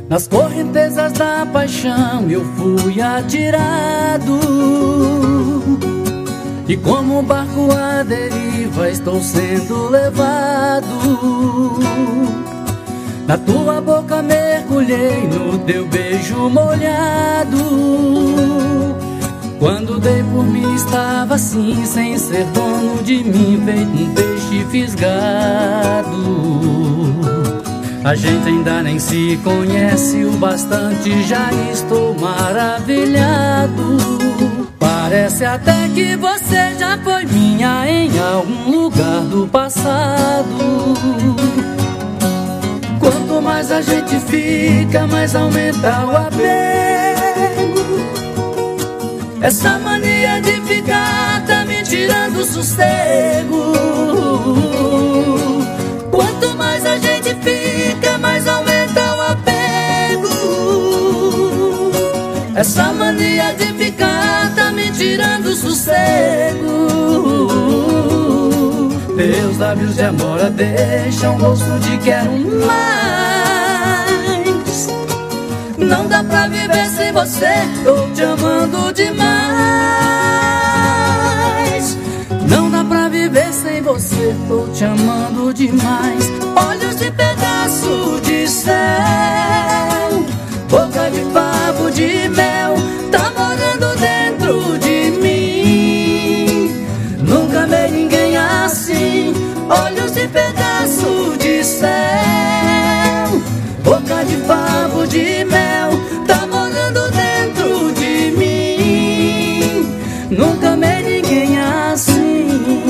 Nas correntezas da paixão eu fui atirado, e como um barco à deriva estou sendo levado. Na tua boca mergulhei, no teu beijo molhado. Quando dei por mim estava assim, sem ser dono de mim, feito um peixe fisgado. A gente ainda nem se conhece o bastante, já estou maravilhado. Parece até que você já foi minha em algum lugar do passado. Quanto mais a gente fica, mais aumenta o apego. Essa mania de ficar tá me tirando o sossego. Quanto mais a gente fica, mais aumenta o apego. Essa mania de ficar tá me tirando o sossego. Teus lábios de amora deixam gosto de quero mais. Não dá pra viver sem você, tô te amando demais. Não dá pra viver sem você, tô te amando demais. Olhos de pedaço de céu, boca de favo de mel, tá morando dentro de mim. Nunca amei ninguém assim. Olhos de pedaço de céu, boca de favo de mel, tá morando dentro de mim. Nunca amei ninguém assim.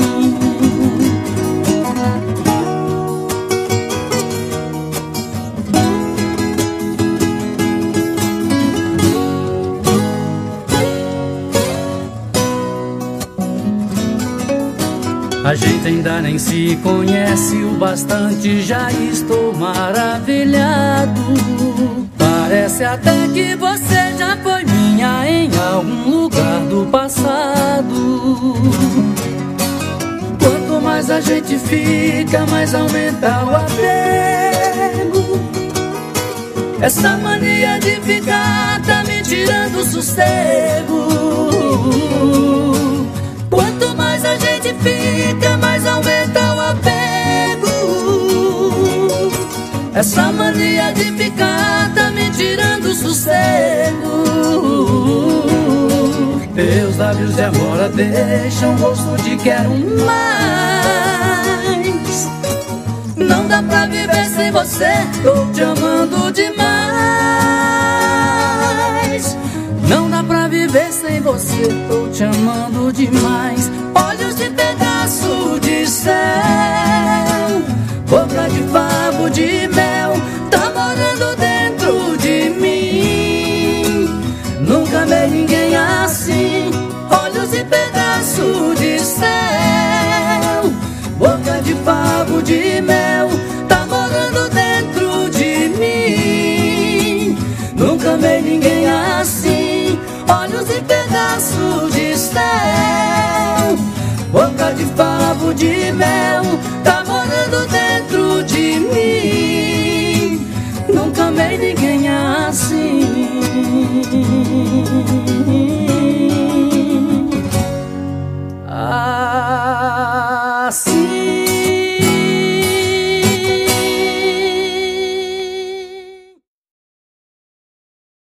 A gente ainda nem se conhece o bastante, já estou maravilhado. Parece até que você já foi minha em algum lugar do passado. Quanto mais a gente fica, mais aumenta o apego. Essa mania de ficar tá me tirando o sossego. Quanto mais a gente fica, mais aumenta o apego. Essa mania de ficar tá me tirando o sossego. Teus lábios de amora deixam gosto de quero mais. Não dá pra viver sem você, tô te amando demais. Não dá pra viver sem você, tô te amando demais. Olhos de pedaço de céu, boca de favo de mel, tá morando dentro de mim. Nunca amei ninguém assim. Olhos de pedaço de céu, boca de favo de mel, tá morando dentro de mim. Nunca amei ninguém assim. Olhos de pedaço de céu, boca de favo de mel, tá morando dentro de mim. Nunca amei ninguém assim. Assim.